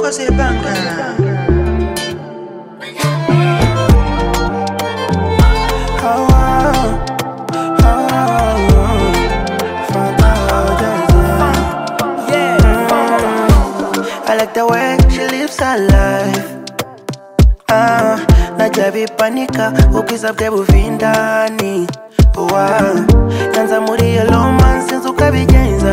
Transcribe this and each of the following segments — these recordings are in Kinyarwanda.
Jose Banga. I like the way she lives her life. Najabi panika ukisabte buvindani. Nanza muri yellow man since ukabigenza.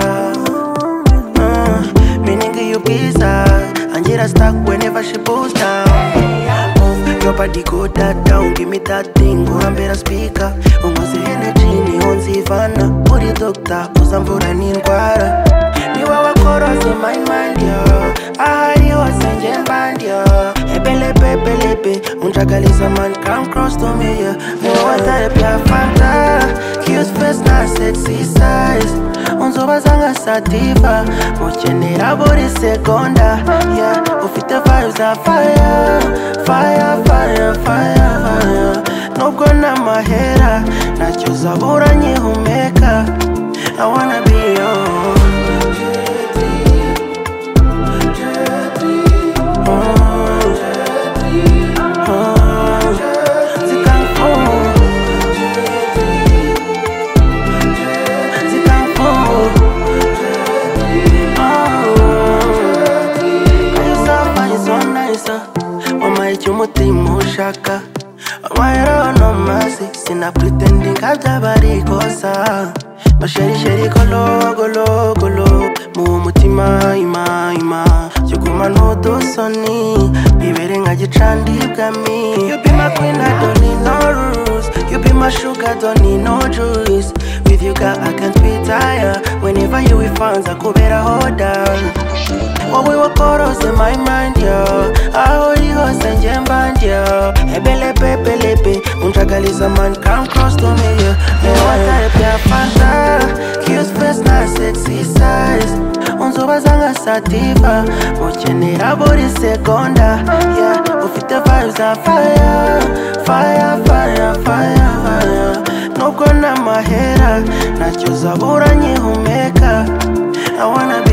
Meaning you pizza Anjira stuck whenever she pulls down. Your body go that down, give me that thing. Go and better speaker. Almost the energy ni onzi vana. Put it doctor, uzambura ni nkwara. Niwa wakorosi my mind yo. Ahari wasenje mbandi yo. Ebelepe, unjagaliza man come cross to me yo. Niwa type ya fanta. Cute face na sexy size. Unzoba zanga sativa. Mochenera body seconda. Yeah, ufite vibes are fire. Fire. Nubwo namahera nacyuza uranyihumeka. I wanna be yours. Umutima ushaka Wamaera no mercy Sina pretending kabyabari kosa Masheri golo Mu mutima ima Yuguma n'udusoni Bibere nka gicandi bwami. You be my queen, I don't need no rules. You be my sugar, don't need no juice. With you girl I can't retire. Whenever you with fans I could better hold down. What we were chorus in my mind, yo. I hold you and jamband, yo. Ebelepe, unjagaliza man come cross to me, yo. What type ya fanta? Cute face na sexy size. Unzoba zanga sativa. Mochenera body seconda. Yeah, ufite vibes are fire. Nubwo namahera nacyuza uranyihumeka. I wanna be